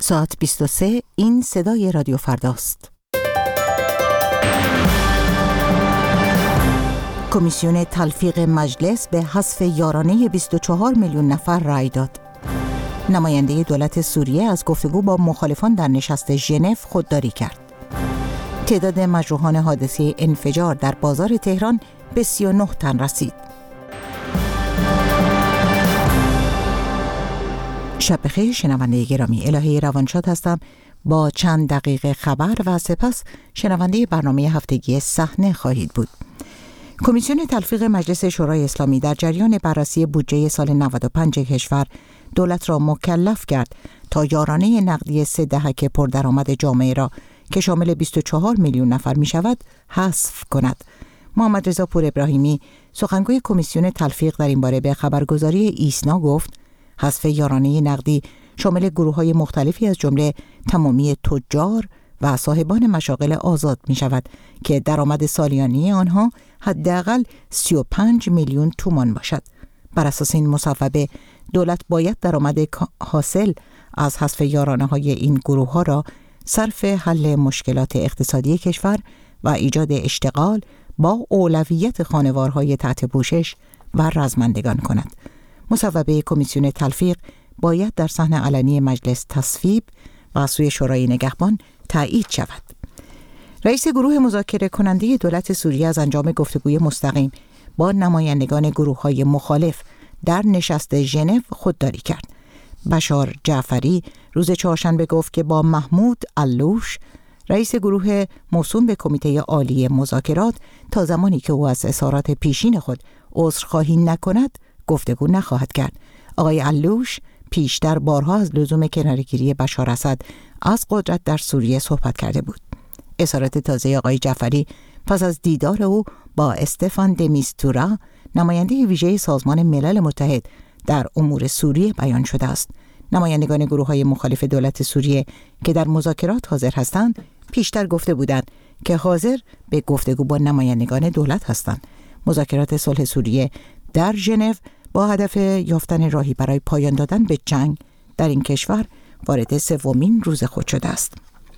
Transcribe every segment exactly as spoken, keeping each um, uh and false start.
ساعت بیست و سه، این صدای رادیو فرداست. کمیسیون تلفیق مجلس به حذف یارانه بیست و چهار میلیون نفر رأی داد. نماینده دولت سوریه از گفتگو با مخالفان در نشست ژنو خودداری کرد. تعداد مجروحان حادثه انفجار در بازار تهران به سی و نه تن رسید. شب بخیر شنونده گرامی، الهه روانشاد هستم با چند دقیقه خبر و سپس شنونده برنامه هفتگی صحنه خواهید بود. کمیسیون تلفیق مجلس شورای اسلامی در جریان بررسی بودجه سال نود و پنج کشور دولت را مکلف کرد تا یارانه نقدی سه دهک پردرآمد جامعه را که شامل بیست و چهار میلیون نفر می شود حذف کند. محمد رضا پور ابراهیمی سخنگوی کمیسیون تلفیق در این باره به خبرگزاری ایسنا گفت حذف یارانه نقدی شامل گروه‌های مختلفی از جمله تمامی تجار و صاحبان مشاغل آزاد می شود که درآمد سالیانه آنها حداقل سی و پنج میلیون تومان باشد. بر اساس این مصوبه دولت باید درآمد حاصل از حذف یارانه های این گروه ها را صرف حل مشکلات اقتصادی کشور و ایجاد اشتغال با اولویت خانوارهای تحت پوشش و رزمندگان کند. مصوبه کمیسیون تلفیق باید در صحن علنی مجلس تصویب و از سوی شورای نگهبان تایید شود. رئیس گروه مذاکره کننده دولت سوریه از انجام گفتگوی مستقیم با نمایندگان گروه‌های مخالف در نشست ژنو خودداری کرد. بشار جعفری روز چهارشنبه گفت که با محمود علوش رئیس گروه موسوم به کمیته عالی مذاکرات تا زمانی که او از اظهارات پیشین خود عذرخواهی نکند گفتگو نخواهد کرد. آقای علوش پیشتر بارها از لزوم کناره‌گیری بشار اسد از قدرت در سوریه صحبت کرده بود. اظهارات تازه آقای جعفری پس از دیدار او با استفان د میستورا نماینده ویژه سازمان ملل متحد در امور سوریه بیان شده است. نمایندگان گروه‌های مخالف دولت سوریه که در مذاکرات حاضر هستند پیشتر گفته بودند که حاضر به گفتگو با نمایندگان دولت هستند. مذاکرات صلح سوریه در ژنو با هدف یافتن راهی برای پایان دادن به جنگ در این کشور وارد سومین روز خود شده است.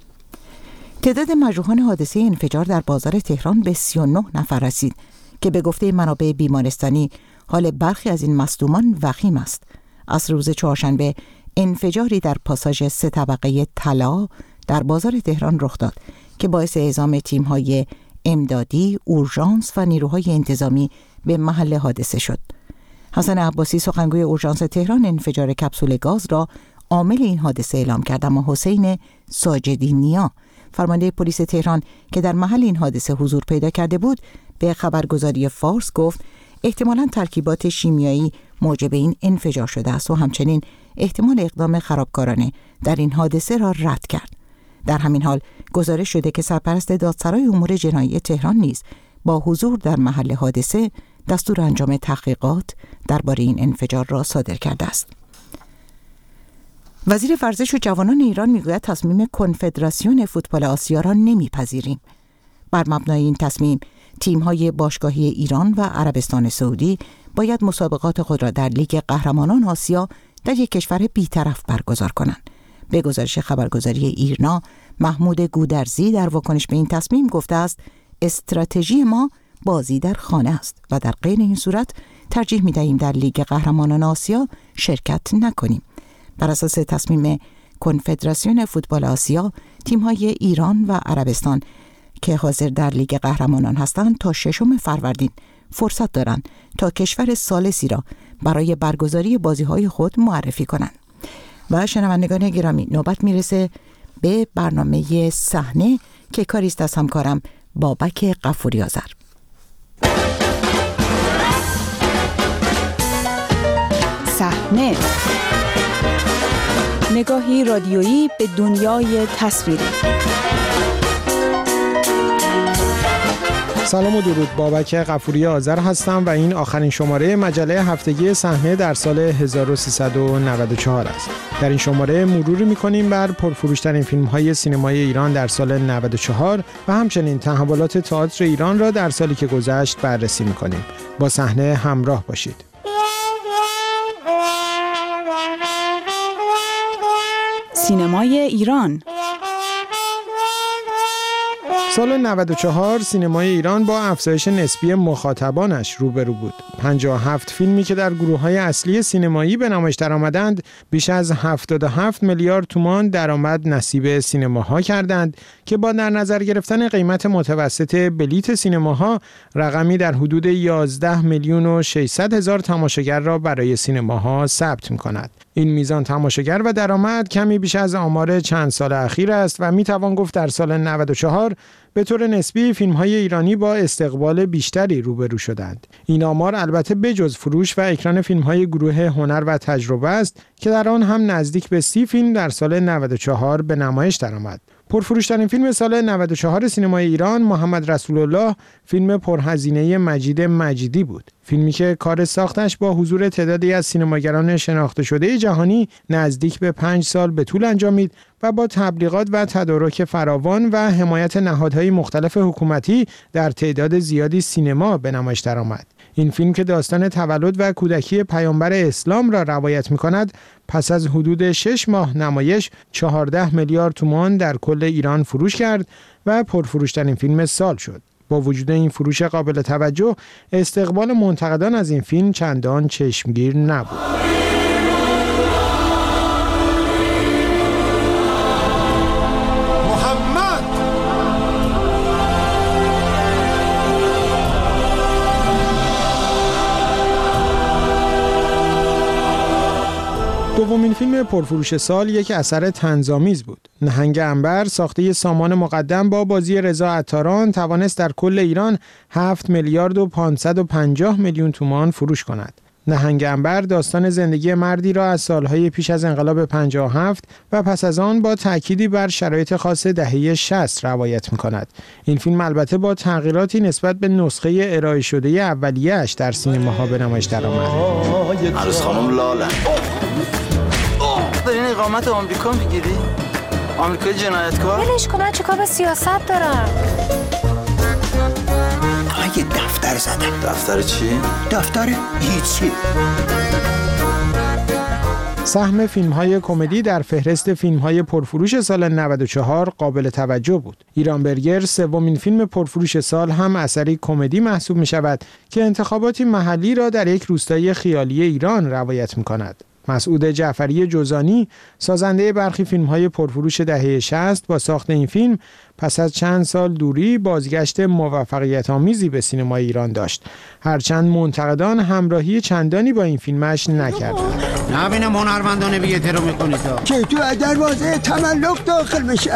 تعداد مجروحان حادثه انفجار در بازار تهران به سی و نه نفر رسید که به گفته منابع بیمارستانی حال برخی از این مصدومان وخیم است. از روز چهارشنبه انفجاری در پاساژ سه طبقه طلا در بازار تهران رخ داد که باعث اعزام تیم‌های امدادی، اورژانس و نیروهای انتظامی به محل حادثه شد. حسن عباسی سخنگوی اورژانس تهران انفجار کپسول گاز را عامل این حادثه اعلام کرد، اما حسین ساجدی نیا فرمانده پلیس تهران که در محل این حادثه حضور پیدا کرده بود به خبرگزاری فارس گفت احتمالاً ترکیبات شیمیایی موجب این انفجار شده است و همچنین احتمال اقدام خرابکارانه در این حادثه را رد کرد. در همین حال گزارش شده که سرپرست دادسرای امور جنایی تهران نیز با حضور در محل حادثه دستور انجام تحقیقات درباره این انفجار را صادر کرده است. وزیر ورزش و جوانان ایران میگوید تصمیم کنفدراسیون فوتبال آسیا را نمیپذیریم. بر مبنای این تصمیم تیم‌های باشگاهی ایران و عربستان سعودی باید مسابقات خود را در لیگ قهرمانان آسیا در یک کشور بی‌طرف برگزار کنند. به گزارش خبرگزاری ایرنا، محمود گودرزی در واکنش به این تصمیم گفته است استراتژی ما بازی در خانه است و در غیر این صورت ترجیح می‌دهیم در لیگ قهرمانان آسیا شرکت نکنیم. بر اساس تصمیم کنفدراسیون فوتبال آسیا، تیم‌های ایران و عربستان که حاضر در لیگ قهرمانان هستند تا ششم فروردین فرصت دارند تا کشور ثالثی را برای برگزاری بازی‌های خود معرفی کنند. و شنوندگان گرامی، نوبت میرسه به برنامه صحنه که کاری است از همکارم بابک غفوری آذر. صحنه، نگاهی رادیویی به دنیای تصویری. سلام و درود، بابک غفوری آذر هستم و این آخرین شماره مجله هفتگی صحنه در سال هزار و سیصد و نود و چهار است. در این شماره مروری می‌کنیم بر پرفروش‌ترین فیلم‌های سینمای ایران در سال نود و چهار و همچنین تحولات تئاتر ایران را در سالی که گذشت بررسی می‌کنیم. با صحنه همراه باشید. سینمای ایران. سال نود و چهار سینمای ایران با افزایش نسبی مخاطبانش روبرو بود. پنجاه و هفت فیلمی که در گروه‌های اصلی سینمایی به نمایش درآمدند بیش از هفتاد و هفت میلیارد تومان درآمد نصیب سینماها کردند که با در نظر گرفتن قیمت متوسط بلیت سینماها رقمی در حدود یازده میلیون و ششصد هزار تماشاگر را برای سینماها ثبت می‌کند. این میزان تماشاگر و درآمد کمی بیش از آمار چند سال اخیر است و میتوان گفت در سال نود و چهار به طور نسبی فیلم‌های ایرانی با استقبال بیشتری روبرو شدند. این آمار البته بجز فروش و اکران فیلم‌های گروه هنر و تجربه است که در آن هم نزدیک به سی فیلم در سال نود و چهار به نمایش درآمد. پرفروش‌ترین فیلم سال نود و چهار سینمای ایران محمد رسول الله فیلم پرهزینه مجید مجیدی بود. فیلمی که کار ساختش با حضور تعدادی از سینماگران شناخته شده جهانی نزدیک به پنج سال به طول انجامید و با تبلیغات و تدارک فراوان و حمایت نهادهای مختلف حکومتی در تعداد زیادی سینما به نمایش درآمد. این فیلم که داستان تولد و کودکی پیامبر اسلام را روایت می‌کند، پس از حدود شش ماه نمایش چهارده میلیارد تومان در کل ایران فروش کرد و پرفروش‌ترین فیلم سال شد. با وجود این فروش قابل توجه، استقبال منتقدان از این فیلم چندان چشمگیر نبود. دومین فیلم پرفروش سال یک اثر طنزآمیز بود. نهنگ عنبر ساخته سامان مقدم با بازی رضا عطاران توانست در کل ایران هفت میلیارد و پانصد و پنجاه میلیون تومان فروش کند. نهنگ عنبر داستان زندگی مردی را از سالهای پیش از انقلاب پنجاه و هفت و پس از آن با تأکیدی بر شرایط خاص دهه شصت روایت می‌کند. این فیلم البته با تغییراتی نسبت به نسخه ارائه شده اولیه‌اش در سینماها به نمایش درآمد. عروس خانم لاله دارین اقامت آمریکا میگیری؟ آمریکای جنایتکار؟ ولش کن، من چیکار به سیاست دارم؟ اگه دفتر زدم. دفتر چی؟ دفتر هیچی. سهم فیلم‌های کمدی در فهرست فیلم‌های پرفروش سال نود و چهار قابل توجه بود. ایران برگر سومین فیلم پرفروش سال هم اثری کمدی محسوب می‌شود که انتخاباتی محلی را در یک روستای خیالی ایران روایت می‌کند. مسعود جعفری جوزانی سازنده برخی فیلم‌های پرفروش دهه شصت با ساخت این فیلم پس از چند سال دوری بازگشت موفقیت‌آمیزی به سینمای ایران داشت، هرچند منتقدان همراهی چندانی با این فیلمش نکردند. نبینم هنرمندانه بی احترامی می‌کنید که تو دروازه تملک داخل بشه.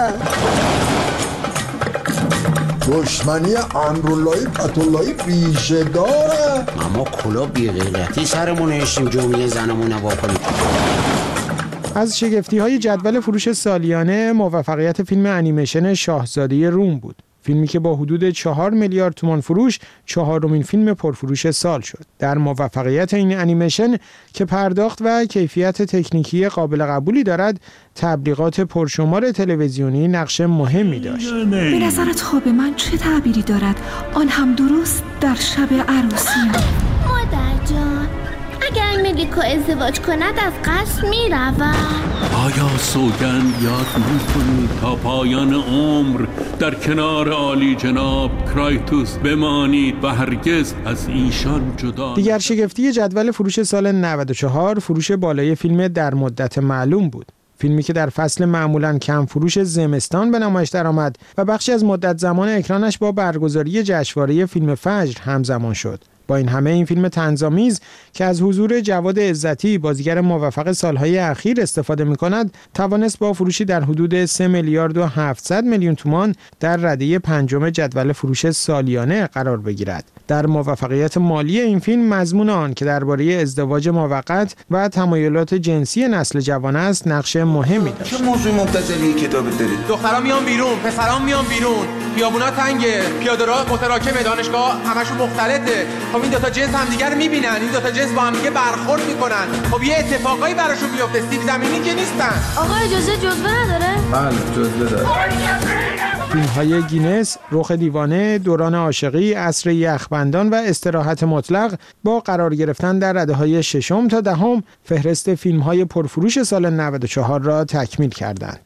دشمنی امراللهی فتولهی ریشه داره. اما کلا بی غیرتی سرمون نشیم جمعه زنمون نوا کنیم. از شگفتی‌های جدول فروش سالیانه موفقیت فیلم انیمیشن شاهزاده روم بود. فیلمی که با حدود چهار میلیارد تومان فروش چهارمین فیلم پرفروش سال شد. در موفقیت این انیمیشن که پرداخت و کیفیت تکنیکی قابل قبولی دارد، تبلیغات پرشمار تلویزیونی نقش مهمی داشت. به نظرت خواب من چه تعبیری دارد؟ آن هم درست در شب عروسی. مادر جان، اگر ملیکو ازدواج کند از قصد میروم. آیا سوگند یاد میکنی تا پایان عمر در کنار عالی جناب کرایتوس بمانید و هرگز از ایشان جدا؟ دیگر شگفتی جدول فروش سال نود و چهار فروش بالای فیلم در مدت معلوم بود. فیلمی که در فصل معمولاً کم فروش زمستان به نمایش درآمد و بخشی از مدت زمان اکرانش با برگزاری جشنواره فیلم فجر همزمان شد. با این همه این فیلم طنزآمیز که از حضور جواد عزتی بازیگر موفق سالهای اخیر استفاده می‌کند، توانست با فروشی در حدود سه میلیارد و هفتصد میلیون تومان در رده پنجم جدول فروش سالیانه قرار بگیرد. در موفقیت مالی این فیلم مضمون آن که درباره ازدواج موقت و تمایلات جنسی نسل جوان است نقش مهمی داشت. چه موضوع مبتذلی کتابت دارید؟ دخترا میان بیرون، پسرا میان بیرون، خیابونا تنگه، پیاده‌راه متراکمه، دانشگاه همشون مختلطه. خب این دوتا جنس هم دیگه رو میبینن، این دوتا جنس با هم دیگه برخورد میکنن. خب یه اتفاقایی براشون بیفته، سیب زمینی که نیستن. آقا اجازه جزوه نداره؟ بله جزوه داره. فیلم‌های گینس، رخ دیوانه، دوران عاشقی، عصر یخبندان و استراحت مطلق با قرار گرفتن در رده‌های ششم تا دهم فهرست فیلم‌های پرفروش سال نود و چهار را تکمیل کردند.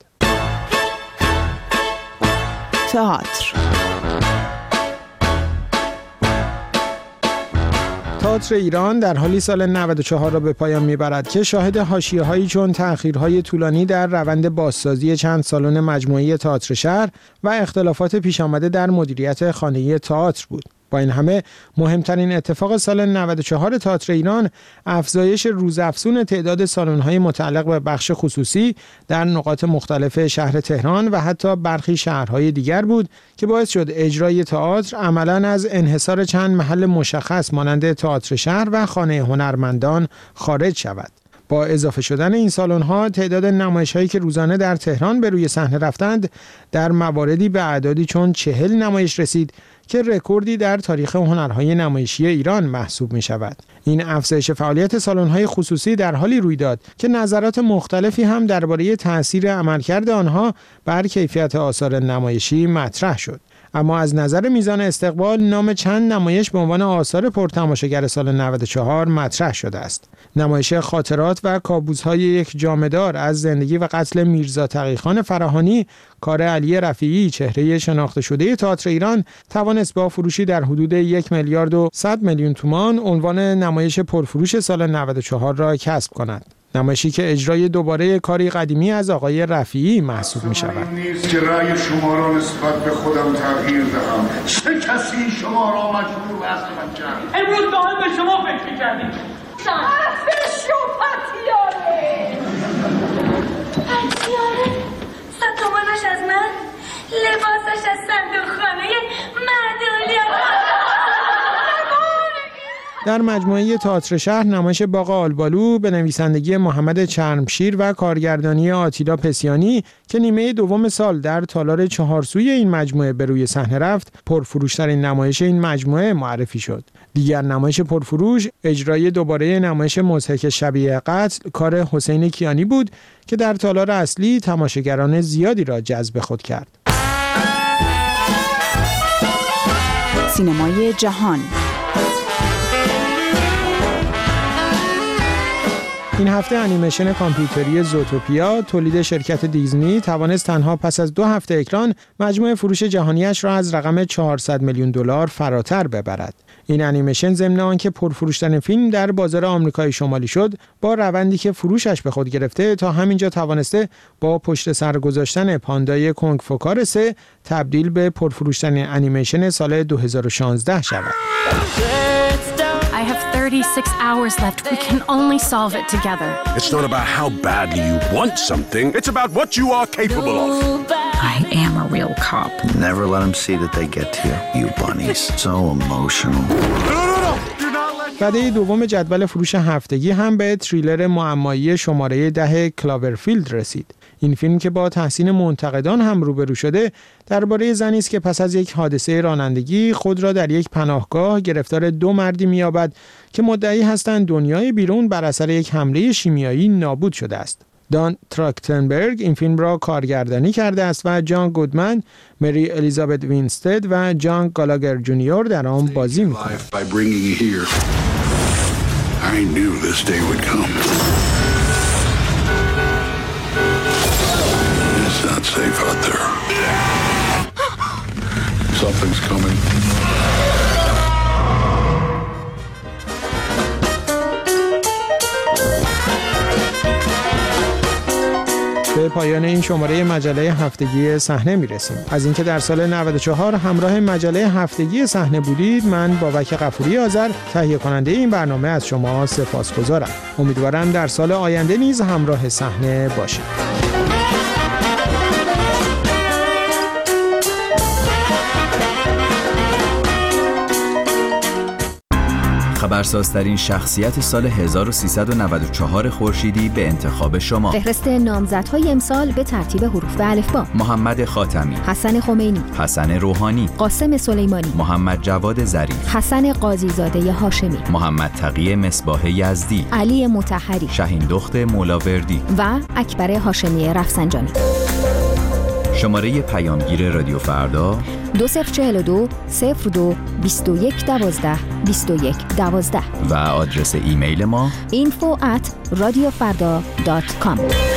تئاتر. تئاتر ایران در حالی سال نود و چهار را به پایان میبرد که شاهد حاشیه‌هایی چون تأخیرهای طولانی در روند بازسازی چند سالن مجموعه تئاتر شهر و اختلافات پیش آمده در مدیریت خانگی تئاتر بود. با این همه مهمترین اتفاق سال نود و چهار تئاتر ایران افزایش روزافزون تعداد سالن‌های متعلق به بخش خصوصی در نقاط مختلف شهر تهران و حتی برخی شهرهای دیگر بود که باعث شد اجرای تئاتر عملاً از انحصار چند محل مشخص مانند تئاتر شهر و خانه هنرمندان خارج شود. با اضافه شدن این سالن‌ها تعداد نمایش‌هایی که روزانه در تهران به روی صحنه رفتند در مواردی به اعدادی چون چهل نمایش رسید که رکوردی در تاریخ هنرهای نمایشی ایران محسوب می شود. این افزایش فعالیت سالن‌های خصوصی در حالی روی داد که نظرات مختلفی هم درباره تأثیر عملکرد آنها بر کیفیت آثار نمایشی مطرح شد. اما از نظر میزان استقبال نام چند نمایش به عنوان آثار پرتماشاگر سال نود و چهار مطرح شده است. نمایش خاطرات و کابوس‌های یک جامه‌دار از زندگی و قتل میرزا تقی‌خان فراهانی کار علی رفیعی، چهره شناخته شده تئاتر ایران، توانست با فروشی در حدود یک میلیارد و صد میلیون تومان عنوان نمایش پرفروش سال نود و چهار را کسب کند. نمایشی که اجرای دوباره کاری قدیمی از آقای رفیعی محسوب می شود. نیست که رأی شما را نسبت به خودم تغییر دهم. چه کسی شما را مجبور به عزل من کرد؟ امروز با هم به شما فکر کردیم. حرف شو پتیاره پتیاره صد تومانش از من، لباسش از صندوق خانه معدولیت. در مجموعه تئاتر شهر نمایش باغ آلبالو به نویسندگی محمد چرمشیر و کارگردانی آتیلا پسیانی که نیمه دوم سال در تالار چهارسوی این مجموعه به روی صحنه رفت، پرفروشترین نمایش این مجموعه معرفی شد. دیگر نمایش پرفروش اجرای دوباره نمایش مضحک شبیه قتل کار حسین کیانی بود که در تالار اصلی تماشاگران زیادی را جذب خود کرد. سینمای جهان. این هفته انیمیشن کامپیوتری زوتوپیا تولید شرکت دیزنی توانست تنها پس از دو هفته اکران مجموع فروش جهانیش را از رقم چهارصد میلیون دلار فراتر ببرد. این انیمیشن ضمن آنکه پرفروشترین فیلم در بازار آمریکای شمالی شد، با روندی که فروشش به خود گرفته تا همینجا توانسته با پشت سر گذاشتن پاندای کنگ فو کار سه تبدیل به پرفروشترین انیمیشن سال دو هزار و شانزده شود. I have thirty-six hours left. We can only solve it together. It's not about how badly you want something. It's about what you are capable of. I am a real cop. Never let them see that they get to you, you bunnies. So emotional. وعده دوم جدول فروش هفتگی هم به تریلر معمایی شماره ده کلاورفیلد رسید. این فیلم که با تحسین منتقدان هم روبرو شده درباره زنی است که پس از یک حادثه رانندگی خود را در یک پناهگاه گرفتار دو مردی می‌یابد که مدعی هستند دنیای بیرون بر اثر یک حمله شیمیایی نابود شده است. دان تراکتنبرگ این فیلم را کارگردانی کرده است و جان گودمن، مری الیزابت وینستد و جان گالاگر جونیور در آن بازی می‌کنند. I knew this day would come. It's not safe out there. Something's coming. به پایان این شماره مجله هفتگی صحنه میرسیم. از اینکه در سال نود و چهار همراه مجله هفتگی صحنه بودید، من بابک غفوری آذر تهیه کننده این برنامه از شما سپاسگزارم. امیدوارم در سال آینده نیز همراه صحنه باشید. خبرسازترین شخصیت سال هزار و سیصد و نود و چهار خورشیدی به انتخاب شما. فهرست نامزدهای امسال به ترتیب حروف الفبا: محمد خاتمی، حسن خمینی، حسن روحانی، قاسم سلیمانی، محمد جواد ظریف، حسن قاضیزاده هاشمی، محمد تقی مصباح یزدی، علی مطهری، شهین دخت مولاوردی و اکبر هاشمی رفسنجانی. شماره پیامگیر رادیو فردا دو صفر چهل و دو صفر دو بیست و یک دوازده بیست و یک دوازده و آدرس ایمیل ما اینفو ات رادیو فردا دات کام.